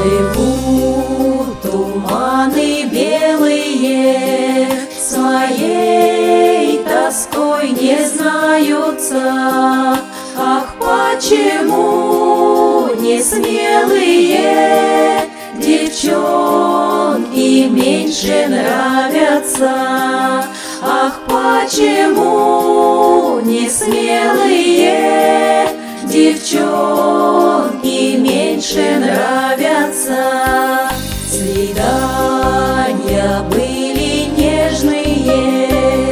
Плывут туманы белые, своей тоской не знаются. Ах, почему не смелые девчонки меньше нравятся? Ах, почему не смелые девчонки меньше нравятся? Свидания были нежные,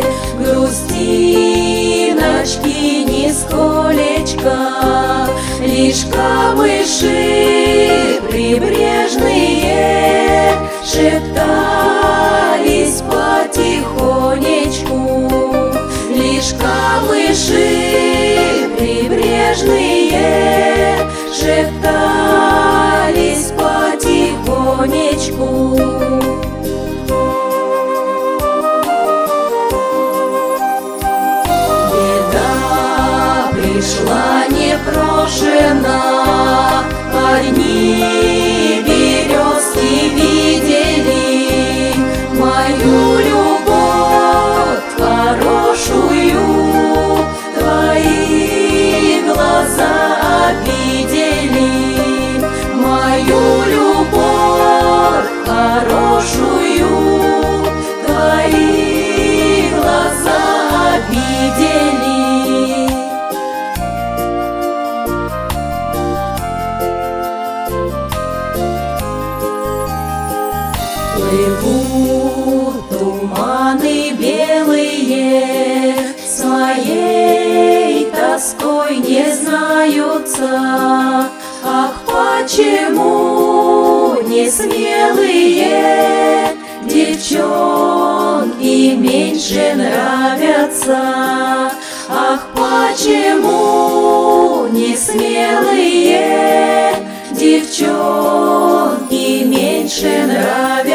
грустиночки нисколечко, лишь камыши прибрежные шептались потихонечку, лишь камыши прибрежные шептались потихонечку. Беда пришла непрошена, одни березки видели мою любовь хорошую, твои глаза обидели мою любовь хорошую, твои глаза обидели. Плывут туманы белые, своей тоской не знаются. Ах, почему не смелые девчонки меньше нравятся? Ах, почему не смелые девчонки меньше нравятся?